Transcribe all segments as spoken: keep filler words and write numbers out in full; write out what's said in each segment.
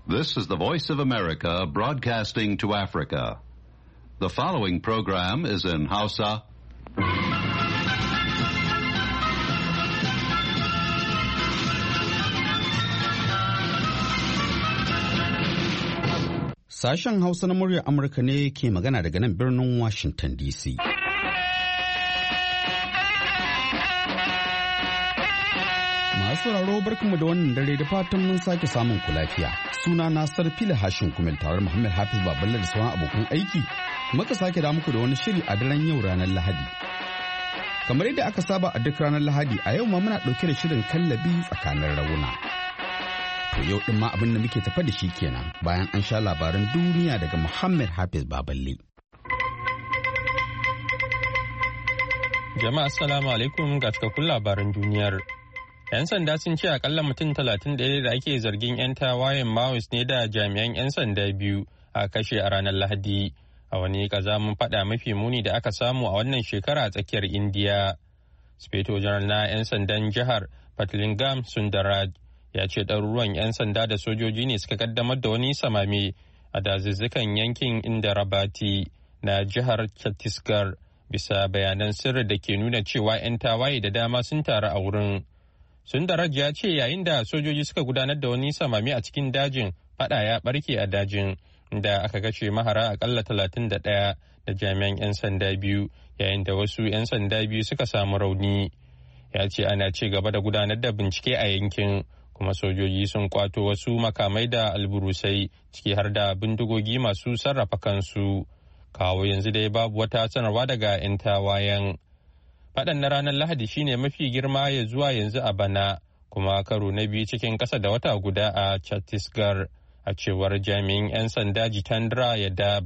This is the Voice of America broadcasting to Africa. The following program is in Hausa. Sashen Hausa na muryar Amurka ne ke magana daga nan birnin Washington D C. Masu sauraro barkanmu da wannan dare da fatan mun sake samun ku lafiya. Suna na Sarfila Hashin Kumel tare Muhammad Hafiz Baballe da sauran abokan aiki. Muka sake da muku da wani shiri a daren yau ranar Lahadi. Kamar yadda aka saba a duk ranar Lahadi, a yau ma muna ɗauke da shirin kallabi tsakanin rauna. To yau ɗin ma abin da muke tafa da shi kenan bayan an sha labaran duniya daga Muhammad Hafiz Baballe. Jama'a assalamu alaikum ga cikakkun labaran duniyar. 'Yan sanda sun ce akalla mutum talatin da ɗaya da ake zargin 'yan tawayen Maoist ne da jami'an 'yan sanda biyu a kashe a ranar Lahadi a wani kazamin fada mafi muni da aka samu a wannan shekara a tsakiyar Indiya. Speto Janar na 'yan sandan jihar Patlingam Sundaraj ya ce ɗaruruwan 'yan sanda da sojoji ne suka kaddamar da wani samame a dazuzzukan yankin Indarabati na jihar Chhattisgarh bisa bayanan sirri da ke nuna cewa 'yan tawaye da dama sun taru a wurin. Sundaraj ya ce yayin da sojoji suka gudanar da wani samame a cikin dajin fada ya barke a dajin da aka kashe mahara akalla talatin da ɗaya da jami'an 'yan sanda biyu yayin da wasu 'yan sanda biyu suka samu rauni. Ya ce ana ci gaba da gudanar da bincike a yankin. Kuma sojoji sun kwato wasu makamai da alburusai ciki har da bindigogi masu sarrafa kansu. Kawo yanzu dai babu wata sanarwa daga 'yan tawayen. Faɗan na ranar Lahadi shine mafi girma ya zuwa yanzu a bana, kuma karo na biyu cikin ƙasa da wata guda a Chhattisgarh, a cewar jami'in 'yan sanda Jitendra Yadav.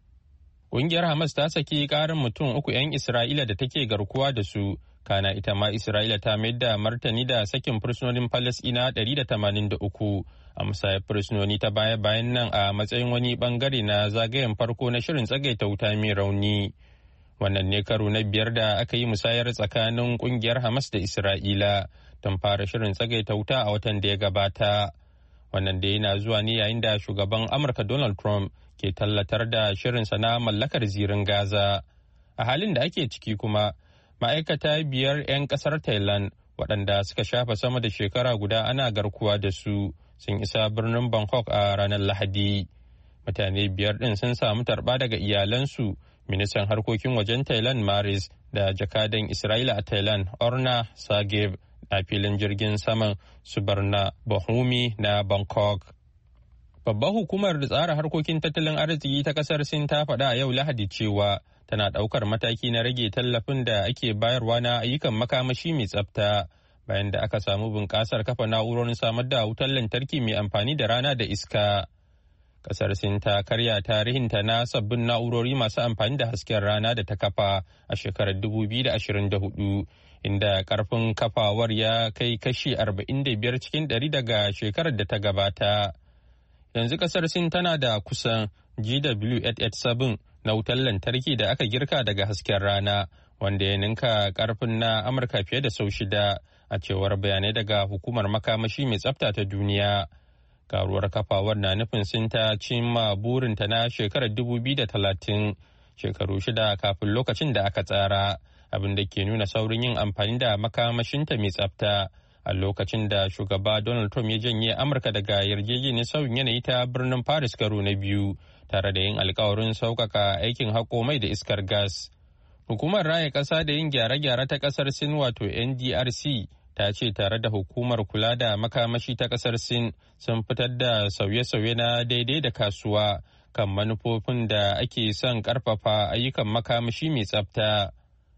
Ƙungiyar Hamas ta saki ƙarin mutum uku 'yan Isra'ila da take garkuwa da su. Kana ita ma Isra'ila ta mayar da martani da sakin fursunonin Falasɗina ɗari da tamanin da uku a musayar fursunoni ta baya-bayan nan a matsayin wani bangare na zagayen farko na shirin tsagaita wuta mai rauni. Wannan ne karo na biyar da aka yi musayar tsakanin kungiyar Hamas da Isra'ila don fara shirin tsagaita wuta a watan da ya gabata. Wannan da yana zuwa ne yayin da shugaban Amurka Donald Trump ke tallatar da shirinsa na mallakar zirin Gaza. A halin da ake ciki kuma, ma'aikata biyar 'yan kasar Thailand waɗanda suka shafa sama da shekara guda ana garkuwa da su sun isa birnin Bangkok a ranar Lahadi. Mutane biyar ɗin sun samu tarba daga iyalansu, ministan harkokin wajen Thailand Maris da jakadan Isra'ila a Thailand Orna Sagev a filin jirgin saman Subarna Bahumi na Bangkok. Babbar hukumar tsara harkokin tattalin arziki ta kasar Sin ta faɗa a yau Lahadi cewa tana ɗaukar mataki na rage tallafin da ake bayarwa na ayyukan makamashi mai tsafta bayan da aka samu bunƙasar kafa na'urorin samar da wutar lantarki mai amfani da rana da iska. Kasar Sin ta karya tarihinta na sabbin na'urori masu amfani da hasken rana da ta kafa a shekarar dubu biyu da ashirin da hudu, inda karfin kafawar ya kai kashi arba'in da biyar cikin ɗari daga shekarar da ta gabata. Yanzu kasar Sin tana da kusan G W eight eighty-seven na wutar lantarki da aka girka daga hasken rana, wanda ya ninka karfin na Amurka fiye da sau shida, a cewar bayanai daga hukumar makamashi mai tsafta ta duniya. Karuwar kafawar na nufin Sin ta cimma burinta na shekarar dubu biyu da talatin, shekaru shida kafin lokacin da aka tsara, abin da ke nuna saurin yin amfani da makamashinta mai tsafta a lokacin da shugaba Donald Trump ya janye Amurka daga yarjejeniyar sauyin yanayi ta birnin Paris karo na biyu, tare da yin alkawarin sauƙaƙa aikin haƙo mai da iskar gas. Hukumar raya ƙasa da yin gyare-gyare ta ƙasar Sin wato N D R C ta ce tare da hukumar kula da makamashi ta kasar Sin sun fitar da sauye-sauye na daidai da kasuwa kan manufofin da ake son karfafa ayyukan makamashi mai tsafta.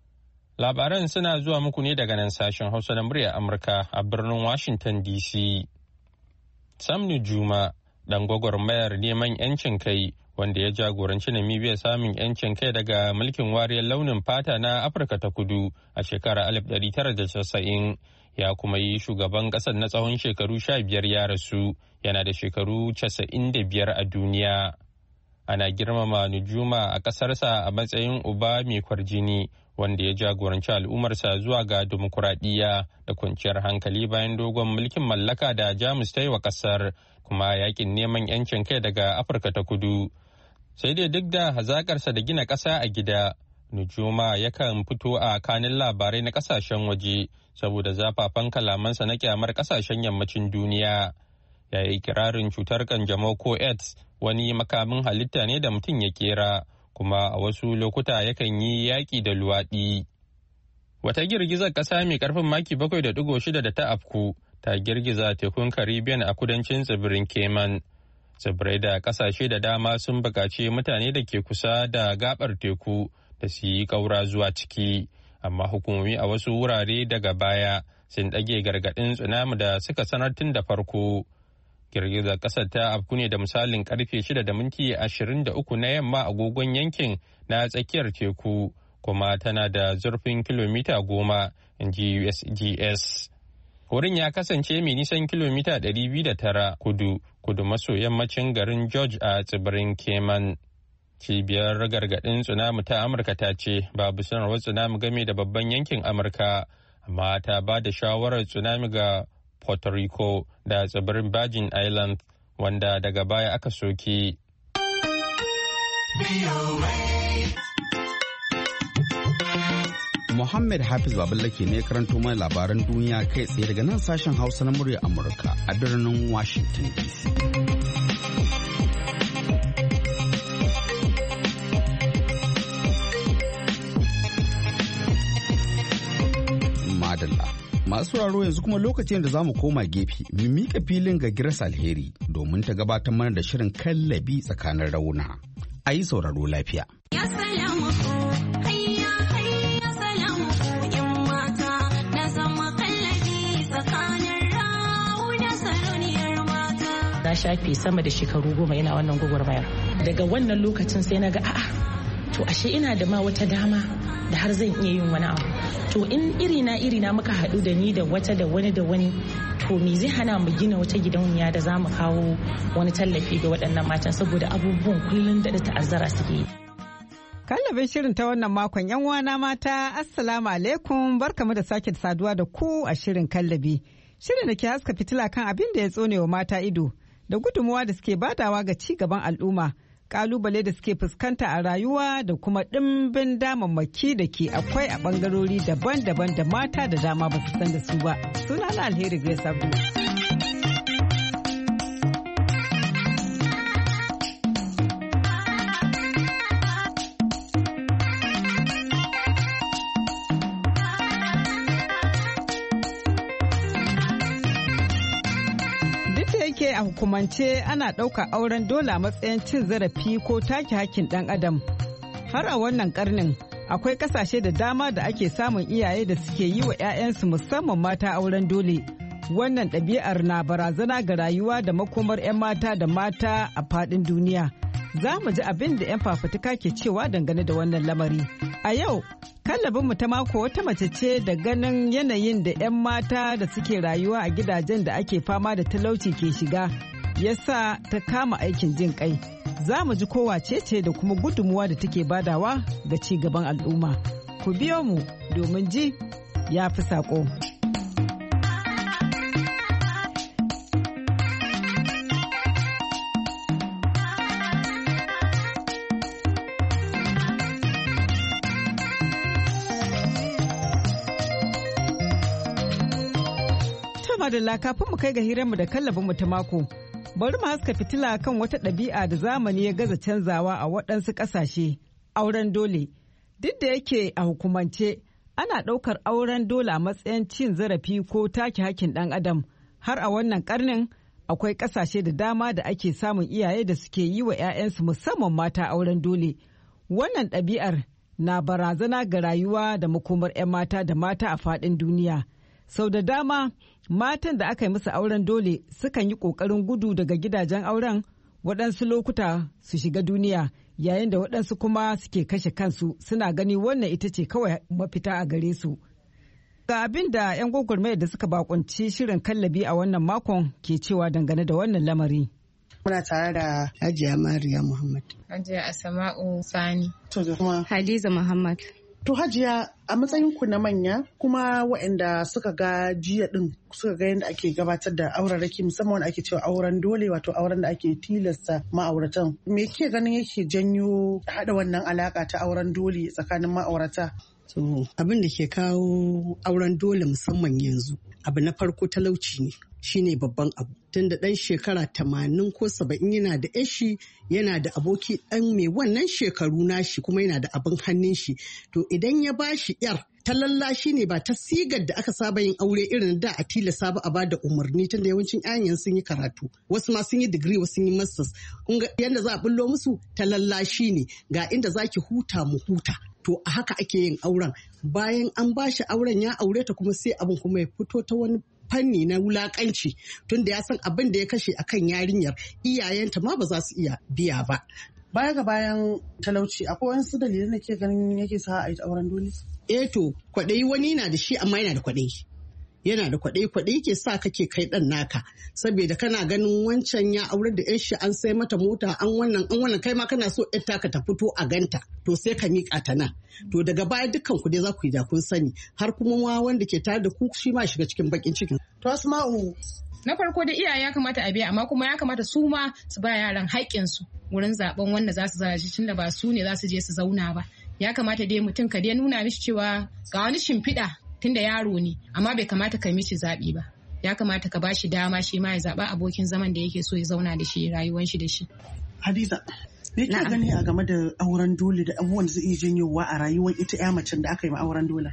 Labaran suna zuwa muku ne daga nan sashen Hausa na murya Amurka a birnin Washington D C. Sam Nujuma, dan gwagwarmayar neman 'yancin kai wanda ya jagoranci Namibia samun 'yancin kai daga mulkin wariyar launin fata na Afirka ta Kudu a shekarar alif ɗari tara da casa'in, ya kuma yi shugaban ƙasar na tsawon shekaru sha biyar ya rasu, yana da shekaru casa'in da biyar a duniya. ana girmama Nujuma a ƙasarsa a matsayin uba mai kwarjini wanda ya jagoranci al'ummarsa zuwa ga dimokuraɗiyya da kwanciyar hankali bayan dogon mulkin mallaka da Jamus ta yi wa ƙasar, kuma yakin neman 'yancin kai daga Afirka ta Kudu. Sai dai duk da hazaƙarsa da gina ƙasa a gida, Nujuma yakan fito a kanin labarai na ƙasashen waje saboda zafafan kalamansa na kyamar ƙasashen yammacin duniya. Ya yi kirarin cutar kanjamau ko AIDS wani makamin halitta ne da mutum ya kera, kuma a wasu lokuta yakan yi yaƙi da luwaɗi. Wata girgizar ƙasa mai ƙarfin maki bakwai da ɗigo shida da ta afku ta girgiza tekun Caribbean a kudancin tsibirin Cayman. Tsibirai da ƙasashe da dama sun buƙaci mutane da ke kusa da gaɓar teku da su yi ƙaura zuwa ciki, amma hukumomi a wasu wurare daga baya sun ɗage gargaɗin tsunami da suka sanar tun da farko. Girgizar ƙasar ta afku ne da misalin karfe shida da minti ashirin da uku na yamma agogon yankin na tsakiyar teku, kuma tana da zurfin kilomita goma, in ji U S G S. Wurin ya kasance mai nisan kilomita ɗari biyu da tara kudu kudu maso yammacin garin George a tsibirin Cayman. Cibiyar gargaɗin tsunami ta Amurka ta ce babu sanarwar tsunami game da babban yankin Amurka, amma ta ba da shawarar tsunami ga Puerto Rico da tsibirin Virgin Island, wanda daga baya aka soke. Muhammad Hafiz Baballake ne karanto mai labaran duniya kai tsaye daga nan sashen Hausa na murya Amurka a birnin Washington D C. Madalla. Masu raro yanzu kuma lokacin da za mu koma gefe mu mika filin ga Grace Alheri domin ta gabatar mana da shirin kallabi tsakanin rauna. A yi sauraro lafiya. Na shafe sama da shekaru goma yana wannan gwagwarmayar. Daga wannan lokacin sai na ga a'a, to ashe ina da ma wata dama da har zan iya yin wani abu. To in irina irina muka haɗu da ni da wata da wani da wani, to me zai hana mu gina wata gidauniya da za mu kawo wani tallafi ga waɗannan matan, saboda abubuwan kullum da ta'azzara suke yi. Kallabin shirin ta wannan makon yan uwana mata, assalamu alaikum, barkamu da sake saduwa da ku a shirin kallabi. Shirin da ke haska fitila kan abin da ya tsone wa mata ido da gudunmuwa da suke badawa ga ci gaban al'umma, kalubale da suke fuskanta a rayuwa da kuma ɗimbin damammaki da ke akwai a ɓangarori daban-daban da mata da dama ba su san da su ba. Sunana Alheri Grace Abdul. A hukumance ana ɗauka auren dole a matsayin cin zarafi ko take hakkin ɗan adam. Har a wannan karnin akwai ƙasashe da dama da ake samun iyaye da suke yi wa 'ya'yansu musamman mata auren dole. Wannan ɗabi'ar na barazana ga rayuwa da makomar 'yan mata da mata a faɗin duniya. Za mu ji abin da 'yan fafutuka ke cewa dangane da wannan lamari. A yau, kallabinmu ta mako wata mace ce da ganin yanayin da 'yan mata da suke rayuwa a gidajen da ake fama da talauci ke shiga yasa ta kama aikin jin kai. Za mu ji kowace ce da kuma gudunmuwa da take badawa ga ci gaban al'umma. Ku biyo mu domin ji ya fi saƙo. Madalla, kafin mu kai ga hiranmu da kallabinmu ta mako, bari mu haska fitila kan wata ɗabi'a da zamani ya gaza canzawa a waɗansu ƙasashe, auren dole. Duk da yake a hukumance ana ɗaukar auren dole a matsayin cin zarafi ko take hakkin ɗan adam, har a wannan ƙarnin akwai ƙasashe da dama da ake samun iyaye da suke yi wa 'ya'yansu musamman mata auren dole. Wannan ɗabi'ar na barazana ga rayuwa da makomar 'yan mata da mata a faɗin duniya. Sau da dama matan da aka yi musu auren dole sukan yi ƙoƙarin gudu daga gidajen auren, waɗansu lokuta su shiga duniya, yayin da waɗansu kuma suke kashe kansu, suna gani wannan ita ce kawai mafita a gare su. Ga abin da 'yan gwagwarmayar da suka bakunci shirin kallabi a wannan makon ke cewa dangane da wannan lamari. Muna tare da Hajiya Mariya Muhammad. Hajiya Asma'u Sani. To da kuma Hadiza Muhammad. To Hajiya, a matsayin ku na manya kuma waɗanda suka ga jiya din suka ga yadda ake gabatar da auraraki musamman wanda ake cewa auren dole wato auren da ake tilasta ma'auratan. Me ke ganin yake janyo haɗa wannan alaka ta auren dole tsakanin ma'aurata? So, abin da ke kawo auren dole musamman yanzu abu na farko talauci ne. Shine babban abu tunda ɗan shekara tamanin ko saba'in yana da yashi yana da aboki ɗan mai wannan shekaru nashi kuma yana da abin hannun shi to idan ya bashi yar ta lallashi ne ba ta sigar da aka saba yin aure irin da a tilasa ba a ba da umarni tunda yawancin yayan sun yi karatu wasu ma sun yi digiri wasu sun yi masters kun ga yadda za a bullo musu ta lallashi ne ga inda zaki huta mu huta to a haka ake yin auren bayan an bashi auren ya aure ta kuma sai abin kuma ya fito ta wani fanni na wulakanci tunda ya san abin da ya kashe akan yarinyar iyayenta ma ba za su iya biya ba. Baya ga bayan talauci akwai wasu dalilai da ke ganin yake sa a yi auren dole? Eh to kwaɗayi wani na da shi amma yana da kwaɗayi. Yana da kwaɗayi kwaɗayi ke sa kake kai ɗan naka saboda kana ganin wancan ya aure da yan shi an sai mata mota an wannan an wannan kai ma kana so ɗan taka ta fito a ganta to sai ka miƙa ta nan to daga baya dukkan ku dai za ku yi da kun sani har kuma ma wanda ke tare da ku shi ma shiga cikin bakin cikin. To Asma'u na farko da iyaye ya kamata a biya amma kuma ya kamata su ma su ba yaran haƙƙin su wurin zaben wanda za su zara shi tunda ba su ne za su je su zauna ba ya kamata dai mutum ka dai nuna mishi cewa ga wani shimfiɗa tunda yaro ne amma bai kamata ka mishi zaɓi ba ya kamata ka bashi dama shi ma ya zaɓa abokin zaman da yake so ya zauna da shi rayuwar shi da shi. Hadiza me ka gani a game da auren dole da abubuwan da zai iya janyowa a rayuwar ita ya macen da aka yi ma auren dole?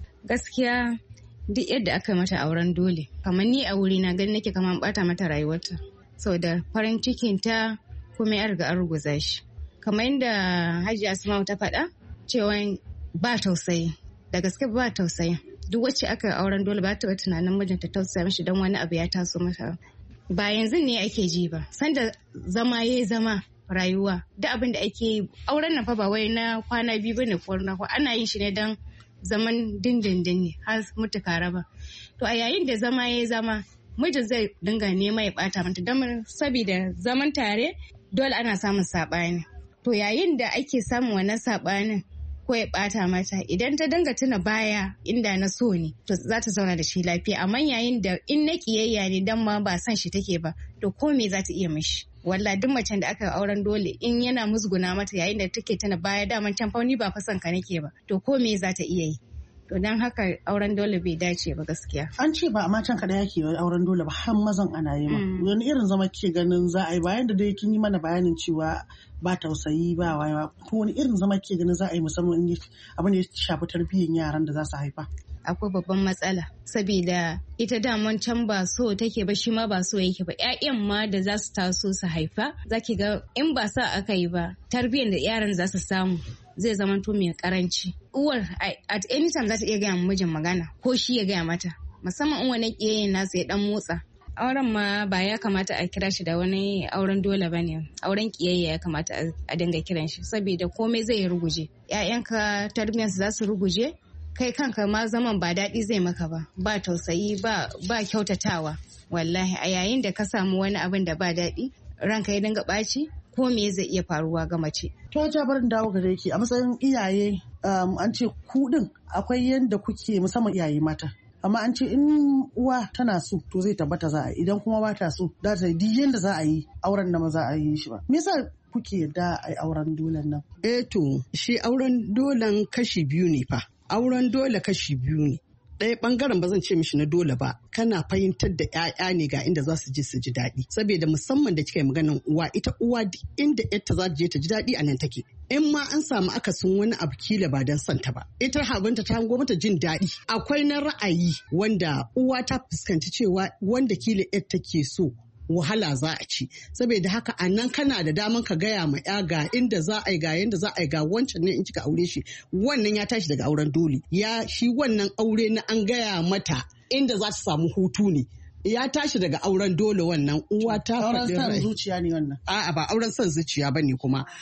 Gaskiya duk yadda aka yi mata auren dole kamar ni a wuri na gani nake kamar bata mata rayuwarta saboda farin cikin ta kuma ya riga an ruguza shi kamar yadda Hajiya Asma'u ta faɗa cewa ba tausayi da gaske ba tausayi duk wacce aka yi auren dole ba ta tunanin mijinta tausaya mishi don wani abu ya taso mata ba yanzu ne ake ji ba sanda zama ya zama rayuwa duk abin da ake yi auren nan fa ba wai na kwana biyu bane ko na ana yin shi ne don zaman dindindin ne har mutuka raba to a yayin da zama ya zama mijin zai dinga nema ya bata mata don saboda zaman tare dole ana samun saɓani to yayin da ake samun wannan saɓanin ko ya bata mata idan ta dinga tuna baya inda na so ne to za ta zauna da shi lafiya amma yayin da in na kiyayya ne dan ma ba san shi take ba to ko me za ta iya mishi walla duk macen da aka auren dole in yana musguna mata yayin da take tuna baya daman can fauni ba fa son ka nake ba to ko me za ta iya yi to dan haka auren dole bai dace ba gaskiya an ce ba a matan kada yake auren dole ba har mazan ana yi ma wani irin zama ke ganin za a yi bayan da dai kin yi mana bayanin cewa ba tausayi ba wayewa ko wani irin zama ke ganin za a yi musamman abin da ya shafi tarbiyyar yaran da za su haifa akwai babban matsala saboda ita daman can ba so take ba shi ma ba so yake ba ƴaƴan ma da za su taso su haifa zaki ga in ba sa aka yi ba tarbiyyar da yaran za su samu zai zama to mai karanci uwar at any time za ta iya gaya mijin magana ko shi ya gaya mata musamman in wani ƙiyayen nasu ya dan motsa auren ma ba ya kamata a kira shi da wani auren dole ba ne auren kiyayya ya kamata a dinga kiran shi saboda komai zai ruguje ƴaƴanka tarbiyyarsu za su ruguje kai kanka ma zaman ba daɗi zai maka ba ba tausayi ba ba kyautatawa wallahi a yayin da ka samu wani abin da ba daɗi ranka ya dinga ɓaci ko me zai iya faruwa ga mace. To ja barin dawo gare ki a matsayin iyaye an ce ku din akwai yanda kuke musamman iyaye mata. Amma an ce in uwa tana so to zai tabbata za a yi idan kuma ba ta so za ta yi duk yanda za a yi auren da ma za a yi shi ba. Me yasa kuke yadda a yi auren dolen nan? Eh to shi auren dolen kashi biyu ne fa. Auren dole kashi biyu ne. Ɗaya ɓangaren ba zan ce mishi na dole ba kana fahimtar da 'ya'ya ne ga inda za su je su ji daɗi saboda musamman da kika yi maganan uwa ita uwa inda yarta za ta je ta ji daɗi a nan take in ma an samu akasin wani abu kila ba don santa ba ita habanta ta hango mata jin daɗi akwai na ra'ayi wanda uwa ta fuskanci cewa wanda kila yar take so wahala za a ci saboda haka a nan kana da daman ka gaya ma ya ga inda za a yi ga yanda za a yi ga wancan ne in kika aure shi wannan ya tashi daga auren dole ya shi wannan aure na an gaya mata inda za ta samu hutu ne ya tashi daga auren dole wannan uwa ta faɗi auren son zuciya ne wannan a'a ba auren son zuciya bane kuma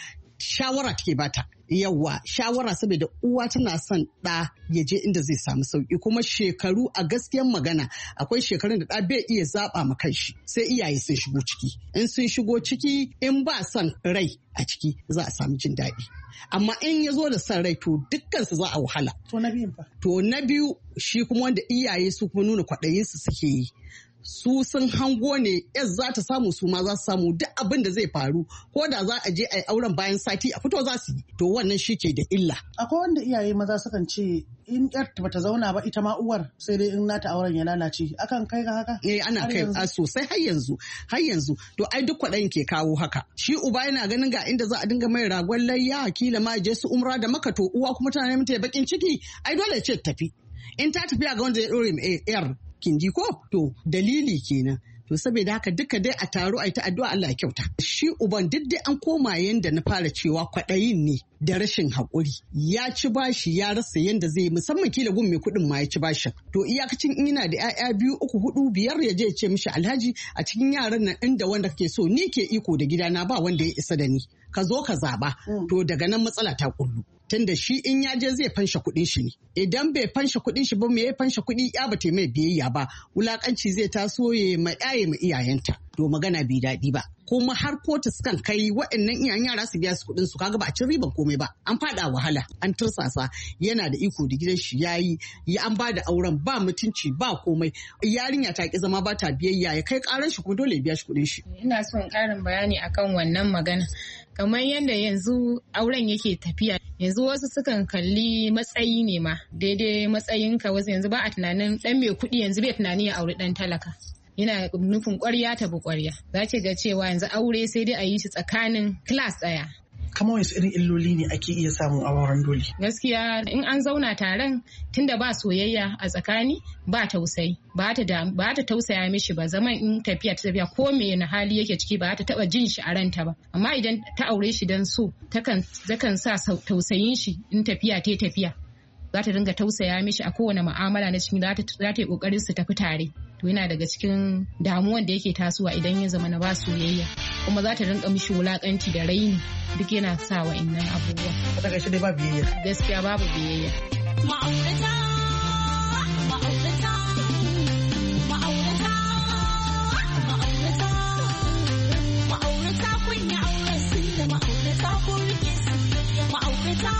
shawara take bata. Yawwa shawara saboda uwa tana son ɗa ya je inda zai samu sauki kuma shekaru a gaskiyan magana akwai shekarun da ɗa bai iya zaɓa ma kanshi sai iyaye sun shigo ciki. In sun shigo ciki in ba son rai a ciki za a samu jin daɗi. Amma in ya zo da son rai to dukkansu za a wahala. To na biyun fa? To na biyu shi kuma wanda iyaye su kuma nuna kwaɗayinsu suke yi. Su sun hango ne yas za ta samu su ma za su samu duk abin da zai faru ko da za a je a yi auren bayan sati a fito za su yi to wannan shi ke da illa. Akwai wanda iyaye maza sukan ce in yar bata zauna ba ita ma uwar sai dai in nata auren ya lalace akan kai ga haka? Eh ana kai a sosai har yanzu har yanzu to ai duk kwaɗayin ke kawo haka. Shi uba yana ganin ga inda za a dinga mai ragon layya kila ma je su umra da maka to uwa kuma tana neman ta bakin ciki ai dole ce tafi. In ta tafi ga wanda ya dore mai yar kinji ko to dalili kenan to saboda haka duka dai a taro a yi ta addu'a Allah ya kyauta shi uban duk dai an koma yanda na fara cewa kwaɗayin ne da rashin haƙuri ya ci bashi ya rasa yanda zai musamman kila gun mai kuɗin ma ya ci bashin to iyakacin in yana da 'ya'ya biyu uku hudu biyar ya je ya ce mishi alhaji a cikin yaran nan inda wanda kake so ni ke iko da gidana ba wanda ya isa da ni ka zo ka zaba to daga nan matsala ta kullu tunda shi in ya je zai fansha kuɗin shi ne idan bai fansha kuɗin shi ba me ya fansha kuɗi ya ba mai biyayya ba wulakanci zai taso ya ma yaye ma iyayenta to magana bai daɗi ba kuma har kotu sukan kai waɗannan iyayen yara su biya su kuɗin su kaga ba a cin riban komai ba an faɗa wahala an tursasa yana da iko da gidan shi yayi ya an ba da auren ba mutunci ba komai yarinya ta ki zama ba ta biyayya ya kai karan shi kuma dole ya biya shi kuɗin shi. Ina son ƙarin bayani akan wannan magana kamar yadda yanzu auren yake tafiya yanzu wasu sukan kalli matsayi ne ma daidai matsayinka wasu yanzu ba a tunanin dan mai kuɗi yanzu bai tunani ya auri dan talaka yana nufin ƙwarya ta bi ƙwarya za ki ga cewa yanzu aure sai dai a yi shi tsakanin class ɗaya. Kamar wasu irin illoli ne ake iya samu a auren dole? Gaskiya in an zauna taron tunda ba soyayya a tsakani ba tausayi ba ta ba ta tausaya mishi ba zaman in tafiya ta tafiya ko me na hali yake ciki ba ta taba jin shi a ranta ba amma idan ta aure shi dan so takan takan sa tausayin shi in tafiya ta tafiya za ta dinga tausaya mishi a kowane mu'amala na cikin za ta yi kokarin su tafi tare to yana daga cikin damuwan da yake tasowa idan ya zama na ba soyayya kuma za ta rinka mishi wulakanci da raini duk yana sa wa'annan abubuwa. Daga shi dai ba biyayya. Gaskiya babu biyayya. Ma'aurata, ma'aurata, ma'aurata, ma'aurata, ma'aurata kun yi auren sun da ma'aurata kun rike su ma'aurata.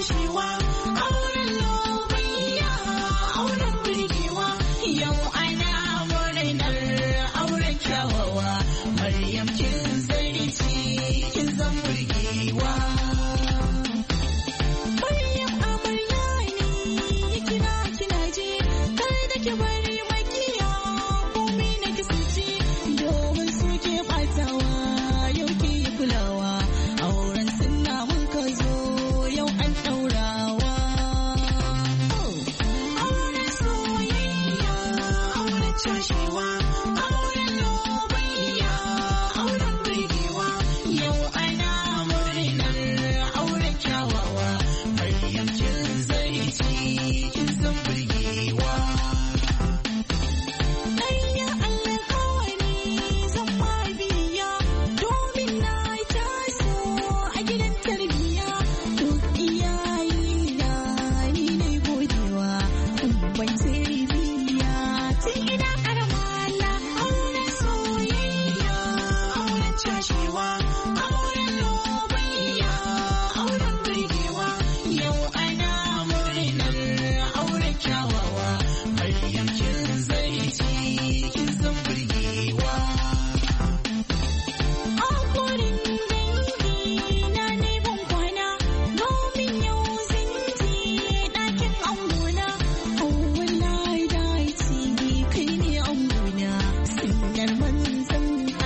Auren lobayya, auren birgewa, yau ana cashewa, auren lobayya, auren birgewa, yau ana murnar auren kyawawa, Maryam kin zarce kin san birgewa. Ɗanya alƙawari zan ma biya, domin na taso a gidan tarbiyya, duk iyayena ni ne godewa, ban tarbiyya tun ina ƙaramala, auren soyayya, auren cashewa, auren lobayya, auren birgewa, yau ana murnar auren kyawawa, Maryam kin zarce kin san birgewa. Hakurin dangi na ne ban kwana, domin yau zan je ɗakin angona. Oh wallahi dace kai ne angona, sunnar manzon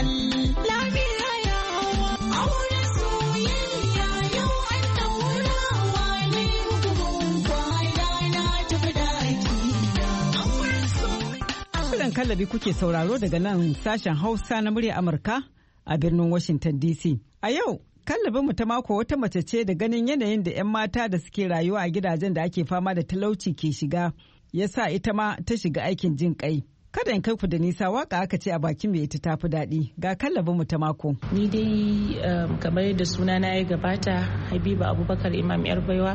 Allah bila yawa. Auren soyayya yau an ɗaurawa ne muku ban kwana na tafi ɗaki na. Auren soyayya. Shirin kallabi kuke sauraro daga nan sashen Hausa na murya Amurka a birnin Washington D C. A yau, kallabinmu ta mako wata mace ce da ganin yanayin da 'yan mata da suke rayuwa a gidajen da ake fama da talauci ke shiga, ya sa ita ma ta shiga aikin jin kai. Kada in kai ku da nisa, waka aka ce a bakin mai ita tafi daɗi. Ga kallabinmu ta mako. Ni dai um, kamar yadda sunana ya gabata, Habiba Abubakar Imam Yarbaiwa.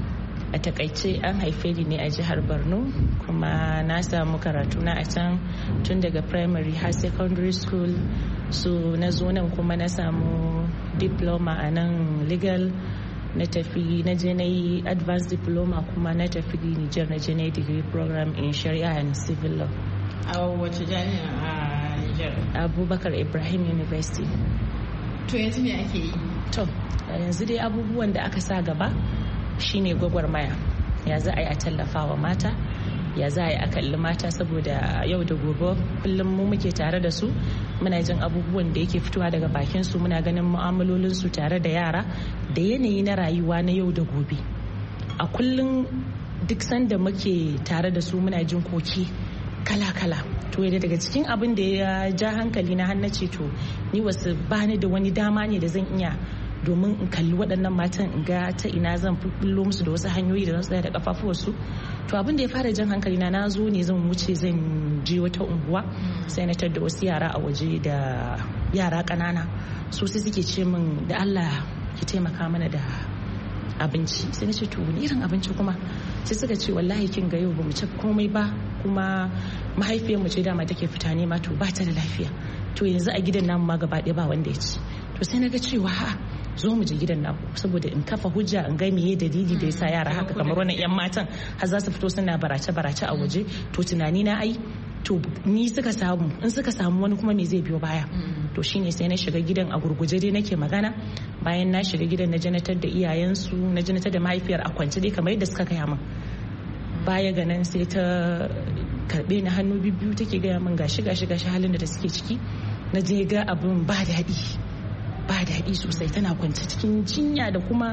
A takaice an haife ni ne a jihar Borno, kuma na samu karatu na a can tun daga primary har secondary school. So na zo nan kuma na samu diploma a nan legal, na tafi na je na yi advanced diploma, kuma na tafi Niger na je na yi degree program in Sharia and Civil Law. A wace jami'a a Niger? Abubakar Ibrahim University. To yanzu me ake yi? To yanzu dai abubuwan da aka sa gaba shine gwagwarmaya, ya za a yi a tallafa wa mata, ya za a yi a kalli mata, saboda yau da gobe kullum mu muke tare da su, muna jin abubuwan da yake fitowa daga bakin su, muna ganin mu'amalolin su tare da yara da yanayi na rayuwa na yau da gobe. A kullum duk sanda muke tare da su muna jin koki kala-kala. To yadda daga cikin abin da ya ja hankali na hannace to ni wasu bani da wani dama ne da zan iya domin in kalli waɗannan matan in ga ta ina zan bullo musu da wasu hanyoyi da zan tsaya da kafafuwarsu. To abin da ya fara jan hankali na na zo ne zan wuce zan je wata unguwa, sai na tar da wasu yara a waje da yara ƙanana, su sai suke ce min da Allah ki taimaka mana da abinci. Sai na ce to wani irin abinci kuma? Sai suka ce wallahi kin ga yau bamu ci komai ba, kuma mahaifiyar mu ce dama take fita ne ma to ba ta da lafiya, to yanzu a gidan namu ma gaba ɗaya ba wanda ya ci. To sai na ga cewa ha zo mu je gidan naku, saboda in kafa hujja in ga meye dalili da yasa yara haka kamar wannan yan matan har za su fito suna barace barace a waje. To tunani na ai to ni suka samu, in suka samu wani kuma me zai biyo baya. To shine sai na shiga gidan a gurguje dai nake magana. Bayan na shiga gidan na janatar da iyayensu, na janatar da mahaifiyar a kwance dai kamar yadda suka gaya min. Baya ga nan sai ta karbe ni hannu biyu take gaya min gashi gashi gashi halin da suke ciki. Na je ga abin ba daɗi ba daɗi sosai, tana kwance cikin jinya da kuma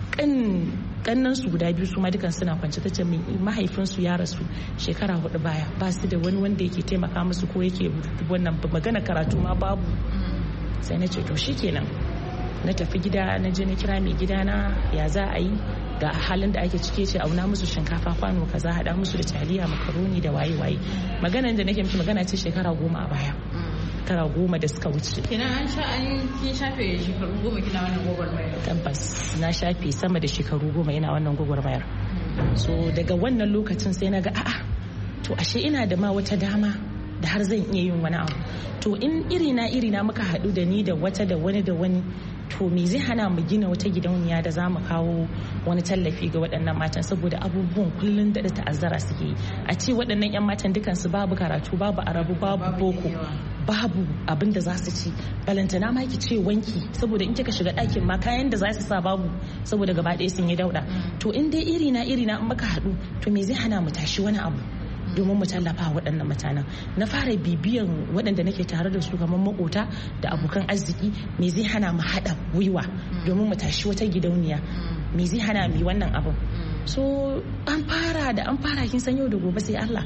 kannan su guda biyu su ma dukan suna kwance. Ta ce mahaifinsu ya rasu shekara hudu baya, ba su da wani wanda yake taimaka musu ko yake wannan magana karatu ma babu. Sai na ce to shikenan, na tafi gida na je na kira mai gidana ya za a yi ga halin da ake cike, ce auna musu shinkafa kwano kaza, hada musu da taliya makaroni da waye waye. Maganan da nake miki magana ce shekara goma a baya, shekara goma da suka wuce. Kina an sha an kin shafe shekaru goma kina wannan gwagwarmayar? Tabbas na shafe sama da shekaru goma ina wannan gwagwarmayar. So daga wannan lokacin sai na ga a'a to ashe ina da ma wata dama da har zan iya yin wani abu. To in irina irina muka haɗu da ni da wata da wani da wani, to me zai hana mu gina wata gidauniya da za mu kawo wani tallafi ga waɗannan matan, saboda abubuwan kullum da ta'azzara suke yi. A ce waɗannan 'yan matan dukansu babu karatu, babu arabu, babu boko, babu abin da za su ci, balantana ma ki ce wanki, saboda in kika shiga ɗakin ma kayan da za su sa babu, saboda gaba ɗaya sun yi dauɗa. To in dai irina irina in muka haɗu, to me zai hana mu tashi wani abu domin mu tallafa waɗannan mutanen. Na fara bibiyan waɗanda nake tare da su kamar makota da abokan arziki, me zai hana mu haɗa gwiwa domin mu tashi wata gidauniya, me zai hana mu wannan abin. So an fara da an fara kin san yau da gobe sai Allah.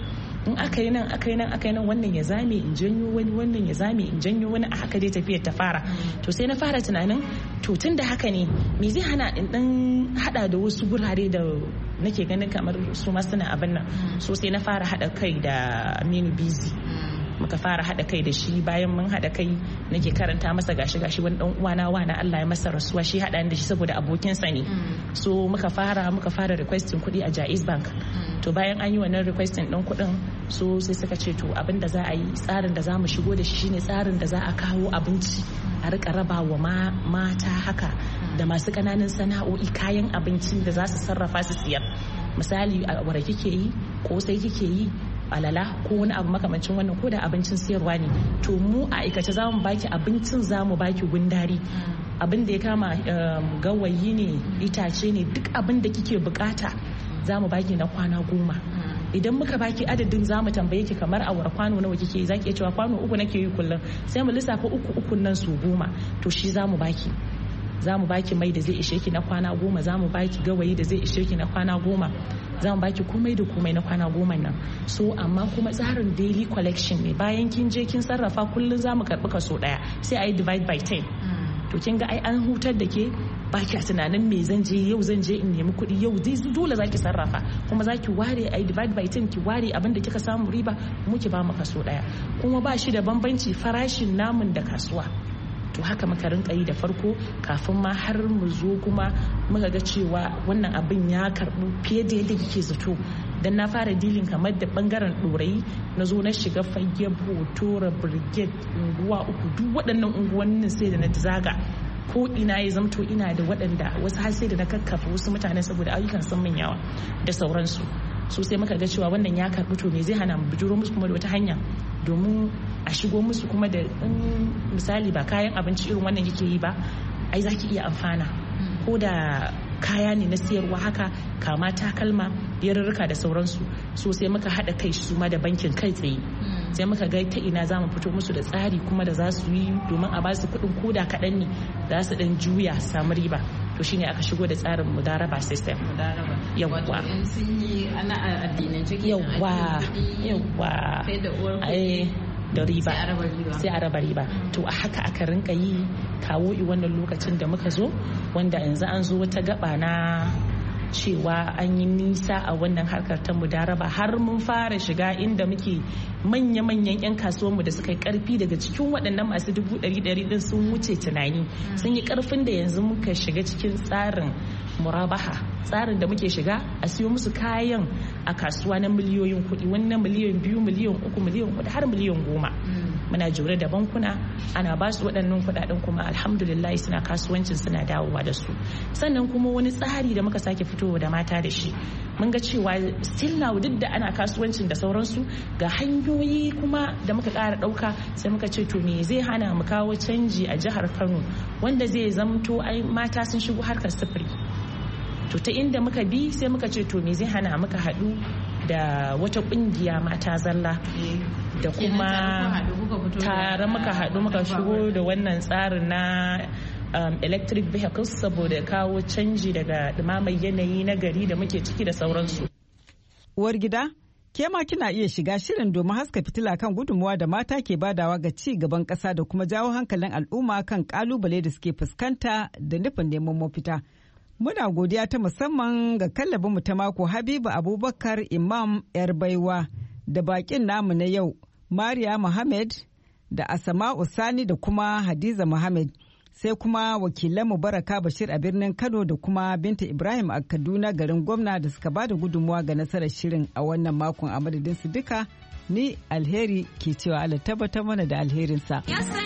in aka yi nan aka yi nan aka yi nan wannan ya zame in janyo wani wannan ya zame in janyo wani a haka dai tafiyar ta fara to sai na fara tunanin to tun da haka ne me zai hana in dan hada da wasu gurare da nake ganin kamar su ma suna abin nan so sai na fara hada kai da Aminu Bizi muka fara hada kai da shi bayan mun hada kai nake karanta masa gashi gashi wani dan uwana wana Allah ya masa rasuwa shi hada da shi saboda abokinsa ne so muka fara muka fara requesting kuɗi a Jaiz Bank to bayan an yi wannan requesting din kuɗin so sai suka ce to abin da za a yi tsarin da za mu shigo da shi shine tsarin da za a kawo abinci a rika raba wa mata haka da masu ƙananan sana'o'i kayan abincin da za su sarrafa su siyar misali a wara kike yi kosai kike yi alala ko wani abu makamancin wannan ko da abincin siyarwa ne to mu a aikace za mu baki abincin za mu baki gundari abin da ya kama gawayi ne itace ne duk abin da kike bukata za mu baki na kwana goma idan muka baki adadin za mu tambaye ki kamar awar kwano nawa kike yi zaki iya cewa kwano uku nake yi kullum sai mu lissafa uku uku nan su goma to shi za mu baki za mu baki mai da zai ishe ki na kwana goma za mu baki gawayi da zai ishe ki na kwana goma za mu baki komai da komai na kwana goma nan so amma kuma tsarin daily collection ne bayan kin je kin sarrafa kullum za mu karbi kaso daya sai a yi divide by ten to kin ga ai an hutar da ke baki a tunanin me zan je yau zan je in nemi kuɗi yau dole zaki sarrafa kuma zaki ware ai divide by ten ki ware abin da kika samu riba muke ba mu kaso daya kuma ba shi da bambanci farashin namun da kasuwa to haka muka rinka yi da farko kafin ma har mu zo kuma muka ga cewa wannan abin ya karbu fiye da yadda kike zato dan na fara dilin kamar da bangaren dorayi na zo na shiga fage hotora brigade unguwa uku duk waɗannan unguwannin sai da na zaga ko ina ya zamto ina da waɗanda wasu har sai da na kakkafa wasu mutane saboda ayyukan sun min yawa da sauransu so sai muka ga cewa wannan ya karbi to me zai hana mu bijiro musu kuma da wata hanya domin a shigo musu kuma da misali ba kayan abinci irin wannan yake yi ba ai zaki iya amfana ko da kaya ne na siyarwa haka kama takalma yarurruka da sauransu so sai muka haɗa kai su ma da bankin kai tsaye sai muka ga ta ina za mu fito musu da tsari kuma da za su yi domin a ba su kuɗin koda kaɗan ne za su ɗan juya samu riba to shine aka shigo da tsarin mudaraba system yawwa yawwa yawwa da riba sai a raba riba to a haka aka rinka yi kawo i wannan lokacin da muka zo wanda yanzu an zo wata gaba na cewa an yi nisa a wannan harkar ta mudaraba har mun fara shiga inda muke manya-manyan 'yan kasuwanmu da suka yi karfi daga cikin waɗannan masu dubu ɗari ɗari din sun wuce tunani sun yi karfin da yanzu muka shiga cikin tsarin murabaha tsarin da muke shiga a siyo musu kayan a kasuwa na miliyoyin kuɗi wani na miliyan biyu miliyan uku miliyan hudu har miliyan goma muna jure da bankuna ana ba su waɗannan kuɗaɗen kuma alhamdulillah suna kasuwancin suna dawowa da su sannan kuma wani tsari da muka sake fitowa da mata da shi mun ga cewa still now duk da ana kasuwancin da sauransu ga hanyoyi kuma da muka ƙara ɗauka sai muka ce to me zai hana mu kawo canji a jihar Kano wanda zai zamto ai mata sun shigo harkar sufuri to ta inda muka bi sai muka ce to me zai hana muka haɗu da wata ƙungiya mata zalla da kuma tare muka haɗu muka shigo da wannan tsarin na um, electric vehicles saboda kawo canji daga ɗumamar yanayi na gari da muke ciki da sauransu. Uwar gida, ke ma kina iya shiga shirin domin haska fitila kan gudunmuwa da mata ke badawa ga ci gaban ƙasa da kuma jawo hankalin al'umma kan ƙalubale da suke fuskanta da nufin neman mafita. Muna godiya ta musamman ga kallabinmu ta mako Habibu Abubakar Imam Yar Baiwa da bakin namu na yau Mariya Muhammad da Asama'u Sani da kuma Hadiza Muhammad sai kuma wakilanmu Baraka Bashir a birnin Kano da kuma Binta Ibrahim a Kaduna garin gwamna da suka bada gudunmuwa ga nasarar shirin a wannan makon a madadin su duka ni alheri ke cewa Allah tabbatar mana da alherinsa.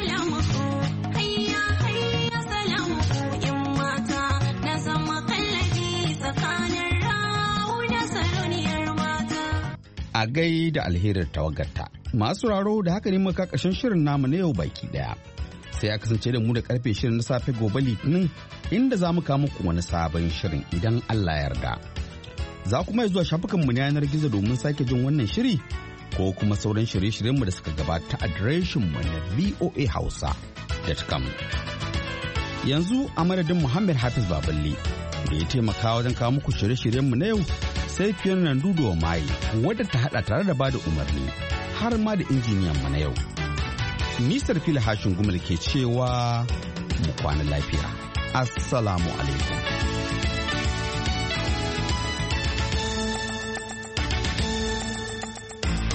A gai da alherar tawagarta. Masu raro da haka ne muka ƙarshen shirin namu na yau baki daya. Sai a kasance da mu da karfe shirin na safe gobe Litinin inda za mu kawo muku wani sabon shirin idan Allah ya yarda. Za kuma zuwa shafukanmu na yanar gizo domin sake jin wannan shiri ko kuma sauran shirye-shiryenmu da suka gabata adireshin mu na voa hausa dot com. Yanzu a madadin Muhammad Hafiz Baballe da ya taimaka wajen kawo muku shirye-shiryenmu na yau sai Fiona Ndudo Mai wadda ta hada tare da bada umarni har ma da injiniyan mu na yau. Nisar fili hashin gumal ke cewa mu kwana lafiya. Assalamu alaikum.